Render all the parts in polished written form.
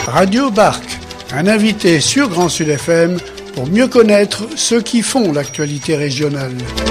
Radio Barc, un invité sur Grand Sud FM pour mieux connaître ceux qui font l'actualité régionale.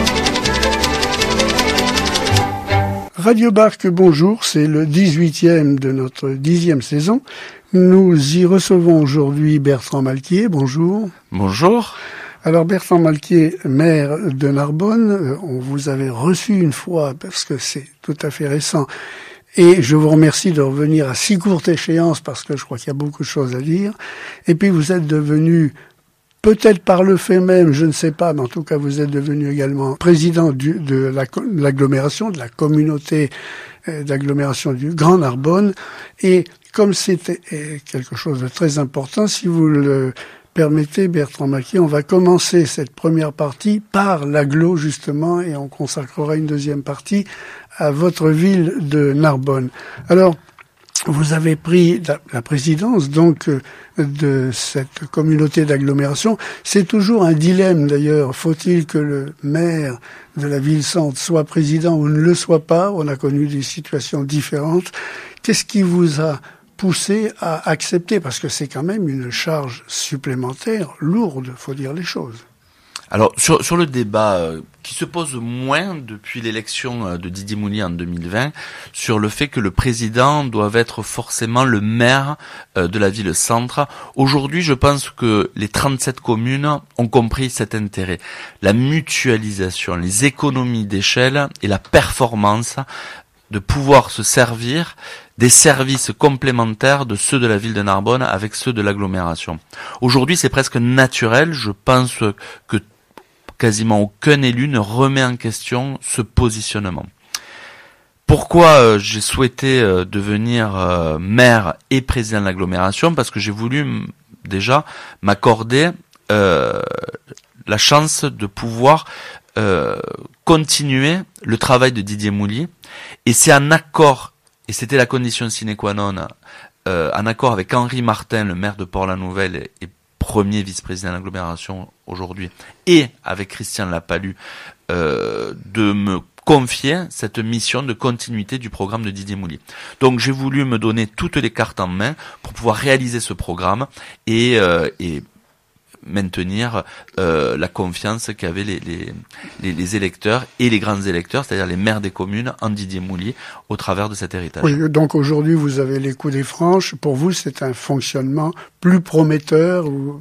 Radio Barc, bonjour, c'est le 18e de notre 10e saison. Nous y recevons aujourd'hui Bertrand Malquier, bonjour. Bonjour. Alors Bertrand Malquier, maire de Narbonne, on vous avait reçu une fois parce que c'est tout à fait récent. Et je vous remercie de revenir à si courte échéance parce que je crois qu'il y a beaucoup de choses à dire. Et puis vous êtes devenu, peut-être par le fait même, je ne sais pas, mais en tout cas vous êtes devenu également président de l'agglomération, de la communauté d'agglomération du Grand Narbonne. Et comme c'était quelque chose de très important, si vous le permettez, Bertrand Malquier, on va commencer cette première partie par l'agglo, justement, et on consacrera une deuxième partie à votre ville de Narbonne. Alors, vous avez pris la présidence, donc, de cette communauté d'agglomération. C'est toujours un dilemme, d'ailleurs. Faut-il que le maire de la ville-centre soit président ou ne le soit pas? On a connu des situations différentes. Qu'est-ce qui vous a poussé à accepter, parce que c'est quand même une charge supplémentaire, lourde, faut dire les choses. Alors, sur le débat qui se pose moins depuis l'élection de Didier Moulier en 2020, sur le fait que le président doit être forcément le maire de la ville-centre, aujourd'hui, je pense que les 37 communes ont compris cet intérêt. La mutualisation, les économies d'échelle et la performance de pouvoir se servir des services complémentaires de ceux de la ville de Narbonne avec ceux de l'agglomération. Aujourd'hui, c'est presque naturel. Je pense que quasiment aucun élu ne remet en question ce positionnement. Pourquoi j'ai souhaité devenir maire et président de l'agglomération? Parce que j'ai voulu déjà m'accorder la chance de pouvoir continuer le travail de Didier Moulier, et c'est en accord, et c'était la condition sine qua non, en accord avec Henri Martin, le maire de Port-la-Nouvelle et premier vice-président de l'agglomération aujourd'hui, et avec Christian Lapalu, de me confier cette mission de continuité du programme de Didier Moulier. Donc j'ai voulu me donner toutes les cartes en main pour pouvoir réaliser ce programme et maintenir la confiance qu'avaient les électeurs et les grands électeurs, c'est-à-dire les maires des communes, en Didier Moulier au travers de cet héritage. Oui, donc aujourd'hui vous avez les coups des franches. Pour vous, c'est un fonctionnement plus prometteur ou...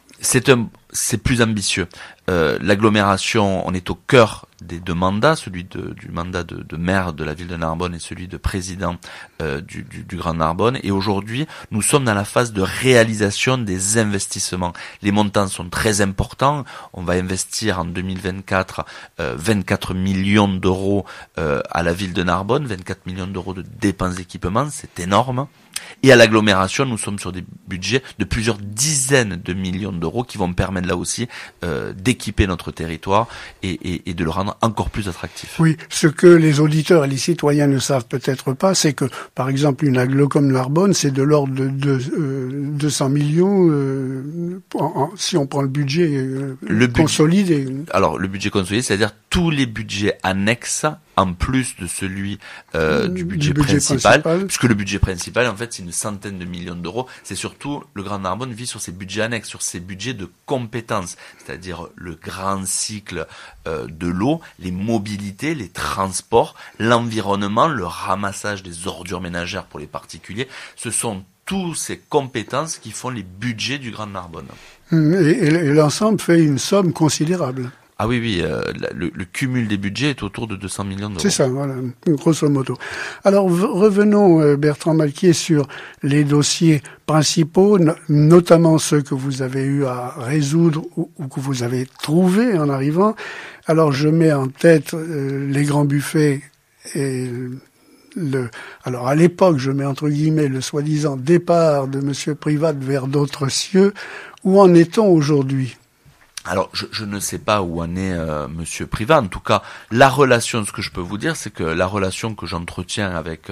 C'est plus ambitieux. L'agglomération, on est au cœur des deux mandats, celui du mandat de maire de la ville de Narbonne et celui de président du Grand Narbonne. Et aujourd'hui, nous sommes dans la phase de réalisation des investissements. Les montants sont très importants. On va investir en 2024 24 millions d'euros à la ville de Narbonne, 24 millions d'euros de dépenses d'équipement, c'est énorme. Et à l'agglomération, nous sommes sur des budgets de plusieurs dizaines de millions d'euros qui vont permettre là aussi d'équiper notre territoire et de le rendre encore plus attractif. Oui, ce que les auditeurs et les citoyens ne savent peut-être pas, c'est que, par exemple, une agglo comme Narbonne, c'est de l'ordre de 200 millions si on prend le budget consolidé. Alors, le budget consolidé, c'est-à-dire tous les budgets annexes en plus de celui du budget principal, puisque le budget principal, en fait, c'est une centaine de millions d'euros. C'est surtout, le Grand Narbonne vit sur ses budgets annexes, sur ses budgets de compétences, c'est-à-dire le grand cycle de l'eau, les mobilités, les transports, l'environnement, le ramassage des ordures ménagères pour les particuliers. Ce sont tous ces compétences qui font les budgets du Grand Narbonne. Et l'ensemble fait une somme considérable. Ah oui, le cumul des budgets est autour de 200 millions d'euros. C'est ça, voilà, grosso modo. Alors revenons, Bertrand Malquier, sur les dossiers principaux, notamment ceux que vous avez eu à résoudre ou que vous avez trouvés en arrivant. Alors je mets en tête les grands buffets et alors à l'époque, je mets entre guillemets le soi-disant départ de Monsieur Privat vers d'autres cieux. Où en est-on aujourd'hui ? Alors, je ne sais pas où en est Monsieur Privat. En tout cas, la relation, ce que je peux vous dire, c'est que la relation que j'entretiens avec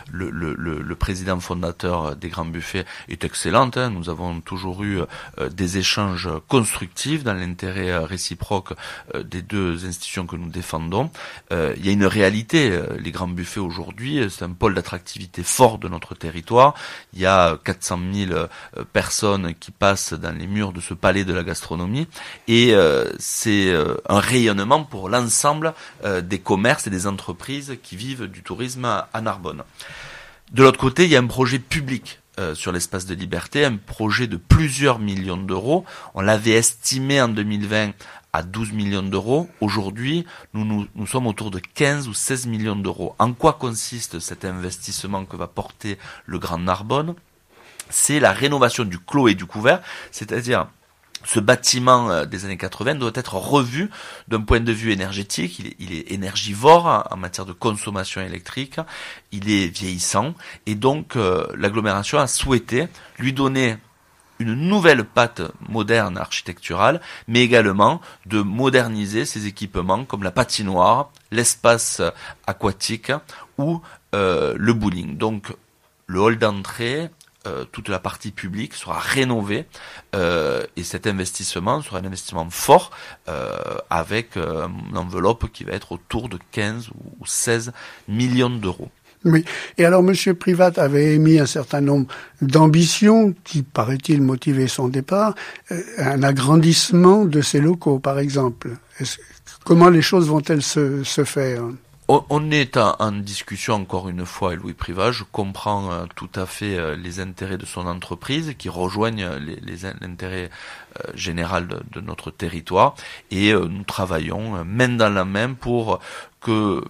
le président fondateur des Grands Buffets est excellente. Hein. Nous avons toujours eu des échanges constructifs dans l'intérêt réciproque des deux institutions que nous défendons. Il y a une réalité. Les Grands Buffets aujourd'hui, c'est un pôle d'attractivité fort de notre territoire. Il y a 400 000 personnes qui passent dans les murs de ce palais de la gastronomie. Et c'est un rayonnement pour l'ensemble des commerces et des entreprises qui vivent du tourisme à Narbonne. De l'autre côté, il y a un projet public sur l'espace de liberté, un projet de plusieurs millions d'euros. On l'avait estimé en 2020 à 12 millions d'euros. Aujourd'hui, nous sommes autour de 15 ou 16 millions d'euros. En quoi consiste cet investissement que va porter le Grand Narbonne ? C'est la rénovation du clos et du couvert, c'est-à-dire ce bâtiment des années 80 doit être revu d'un point de vue énergétique. Il est énergivore en matière de consommation électrique. Il est vieillissant. Et donc, l'agglomération a souhaité lui donner une nouvelle patte moderne architecturale, mais également de moderniser ses équipements comme la patinoire, l'espace aquatique ou le bowling. Donc, le hall d'entrée, toute la partie publique sera rénovée et cet investissement sera un investissement fort avec une enveloppe qui va être autour de 15 ou 16 millions d'euros. Oui. Et alors, Monsieur Privat avait émis un certain nombre d'ambitions qui, paraît-il, motivaient son départ. Un agrandissement de ses locaux, par exemple. Comment les choses vont-elles se faire ? On est en discussion encore une fois avec Louis Privat. Je comprends tout à fait les intérêts de son entreprise qui rejoignent l'intérêt général de notre territoire et nous travaillons main dans la main pour que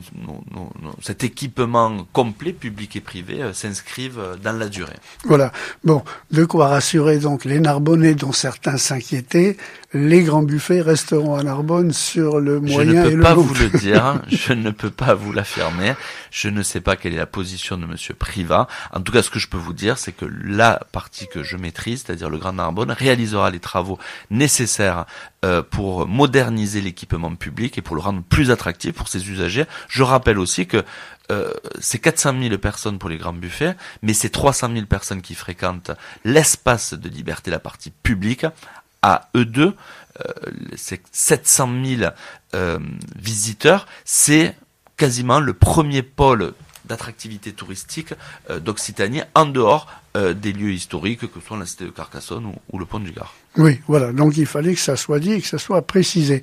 cet équipement complet, public et privé, s'inscrive dans la durée. Voilà. Bon, de quoi rassurer donc les Narbonnais dont certains s'inquiétaient. Les Grands Buffets resteront à Narbonne sur le moyen et le long terme. Je ne peux pas vous le dire, je ne peux pas vous l'affirmer. Je ne sais pas quelle est la position de Monsieur Privat. En tout cas, ce que je peux vous dire, c'est que la partie que je maîtrise, c'est-à-dire le Grand Narbonne, réalisera les travaux nécessaires pour moderniser l'équipement public et pour le rendre plus attractif pour ses usagers. Je rappelle aussi que c'est 400 000 personnes pour les Grands Buffets, mais c'est 300 000 personnes qui fréquentent l'espace de liberté, la partie publique. À eux deux, c'est 700 000 visiteurs. C'est quasiment le premier pôle d'attractivité touristique d'Occitanie en dehors des lieux historiques que sont la cité de Carcassonne ou le pont du Gard. Oui, voilà. Donc il fallait que ça soit dit et que ça soit précisé.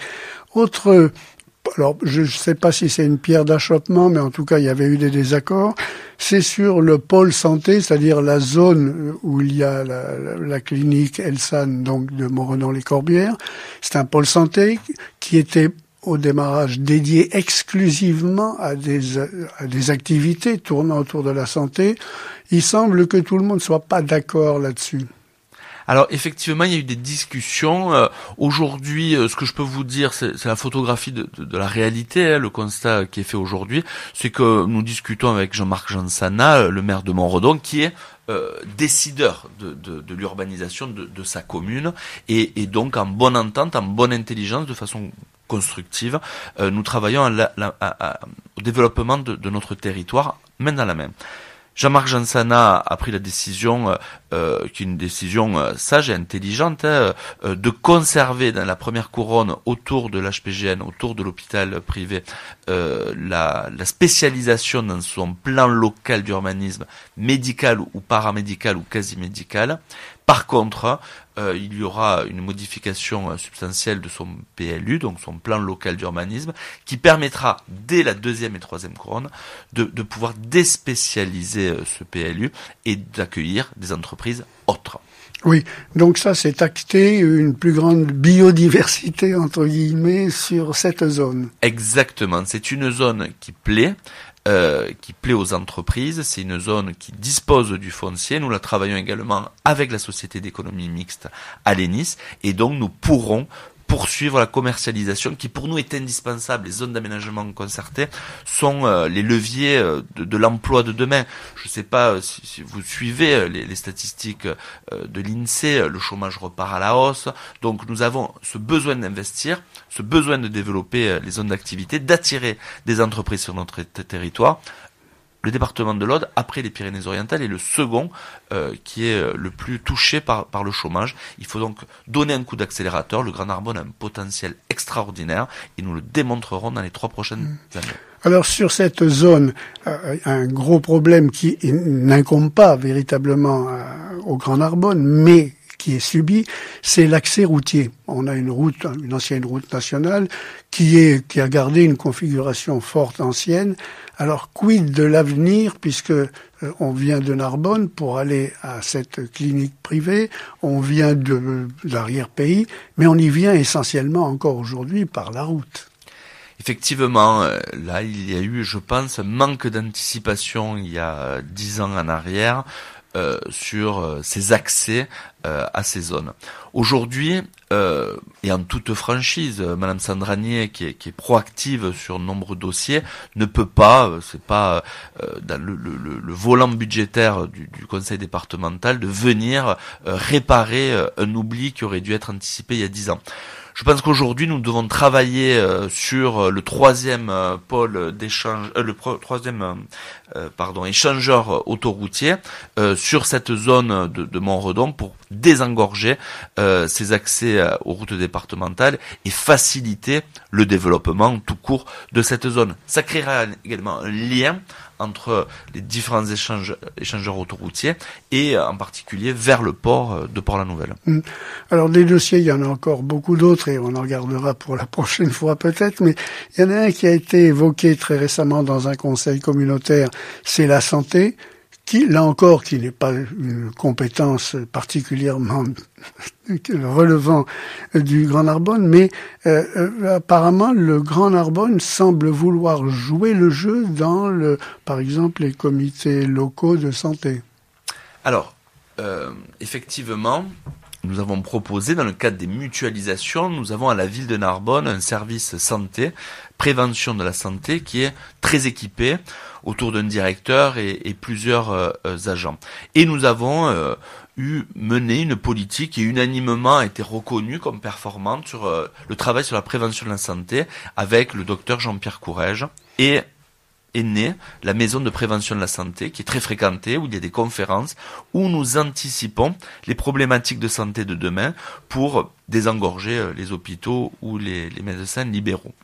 Alors, je ne sais pas si c'est une pierre d'achoppement, mais en tout cas, il y avait eu des désaccords. C'est sur le pôle santé, c'est-à-dire la zone où il y a la clinique Elsan, donc de Montredon-les-Corbières. C'est un pôle santé qui était au démarrage dédié exclusivement à des activités tournant autour de la santé. Il semble que tout le monde ne soit pas d'accord là-dessus. Alors effectivement, il y a eu des discussions. Aujourd'hui, ce que je peux vous dire, c'est la photographie de la réalité. Le constat qui est fait aujourd'hui, c'est que nous discutons avec Jean-Marc Jansana, le maire de Montredon, qui est décideur de l'urbanisation de sa commune, et donc en bonne entente, en bonne intelligence, de façon constructive, nous travaillons au développement de notre territoire, main dans la main. Jean-Marc Jansana a pris la décision, qui est une décision sage et intelligente, de conserver dans la première couronne autour de l'HPGN, autour de l'hôpital privé, la spécialisation dans son plan local d'urbanisme médical ou paramédical ou quasi-médical. Par contre, il y aura une modification substantielle de son PLU, donc son plan local d'urbanisme, qui permettra, dès la deuxième et troisième couronne, de pouvoir déspécialiser ce PLU et d'accueillir des entreprises autres. Oui, donc ça c'est acté, une plus grande biodiversité, entre guillemets, sur cette zone. Exactement, c'est une zone qui plaît aux entreprises. C'est une zone qui dispose du foncier. Nous la travaillons également avec la société d'économie mixte Alénis, et donc nous pourrons poursuivre la commercialisation qui pour nous est indispensable. Les zones d'aménagement concerté sont les leviers de l'emploi de demain. Je ne sais pas si vous suivez les statistiques de l'INSEE, le chômage repart à la hausse. Donc nous avons ce besoin d'investir, ce besoin de développer les zones d'activité, d'attirer des entreprises sur notre territoire. Le département de l'Aude, après les Pyrénées-Orientales, est le second qui est le plus touché par le chômage. Il faut donc donner un coup d'accélérateur. Le Grand Narbonne a un potentiel extraordinaire et nous le démontrerons dans les 3 prochaines années. Alors sur cette zone, un gros problème qui n'incombe pas véritablement au Grand Narbonne, mais qui est subi, c'est l'accès routier. On a une ancienne route nationale qui a gardé une configuration forte ancienne. Alors quid de l'avenir, puisque on vient de Narbonne pour aller à cette clinique privée, on vient de l'arrière-pays, mais on y vient essentiellement encore aujourd'hui par la route. Effectivement, là il y a eu, je pense, un manque d'anticipation il y a 10 ans en arrière sur ces accès à ces zones. Aujourd'hui, et en toute franchise, Madame Sandranier, qui est proactive sur de nombreux dossiers, ne peut pas, c'est pas dans le volant budgétaire du conseil départemental, de venir réparer un oubli qui aurait dû être anticipé il y a 10 ans. Je pense qu'aujourd'hui, nous devons travailler sur le troisième pôle d'échange, échangeur autoroutier sur cette zone de Montredon pour désengorger ces accès aux routes départementales et faciliter le développement tout court de cette zone. Ça créera également un lien entre les différents échangeurs autoroutiers et en particulier vers le port de Port-la-Nouvelle. Alors des dossiers, il y en a encore beaucoup d'autres et on en regardera pour la prochaine fois peut-être, mais il y en a un qui a été évoqué très récemment dans un conseil communautaire, c'est la santé, qui, là encore, qui n'est pas une compétence particulièrement relevant du Grand Narbonne, mais apparemment le Grand Narbonne semble vouloir jouer le jeu dans par exemple, les comités locaux de santé. Alors, effectivement, nous avons proposé, dans le cadre des mutualisations, nous avons à la ville de Narbonne un service santé, prévention de la santé, qui est très équipé autour d'un directeur et plusieurs agents. Et nous avons mené une politique qui unanimement a été reconnue comme performante sur le travail sur la prévention de la santé avec le docteur Jean-Pierre Courrèges et est née la maison de prévention de la santé qui est très fréquentée, où il y a des conférences, où nous anticipons les problématiques de santé de demain pour désengorger les hôpitaux ou les médecins libéraux.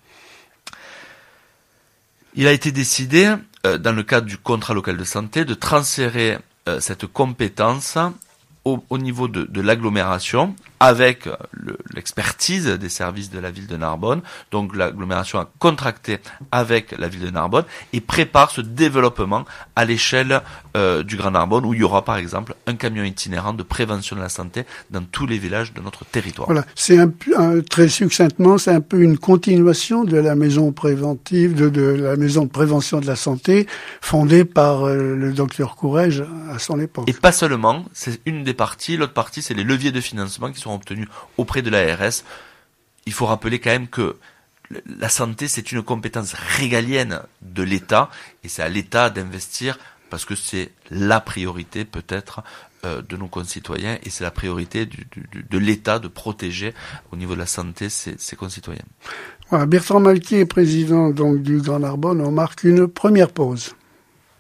Il a été décidé, dans le cadre du contrat local de santé, de transférer cette compétence au niveau de l'agglomération avec l'expertise des services de la ville de Narbonne. Donc l'agglomération a contracté avec la ville de Narbonne et prépare ce développement à l'échelle du Grand Narbonne, où il y aura par exemple un camion itinérant de prévention de la santé dans tous les villages de notre territoire. Voilà, c'est très succinctement, c'est un peu une continuation de la maison préventive, de la maison de prévention de la santé fondée par le docteur Courrèges à son époque. Et pas seulement, c'est une des parties. L'autre partie, c'est les leviers de financement qui sont obtenus auprès de l'ARS. Il faut rappeler quand même que la santé, c'est une compétence régalienne de l'État, et c'est à l'État d'investir parce que c'est la priorité peut-être de nos concitoyens, et c'est la priorité de l'État de protéger au niveau de la santé ses concitoyens. Voilà, Bertrand Malquier, président donc du Grand Narbonne, on marque une première pause.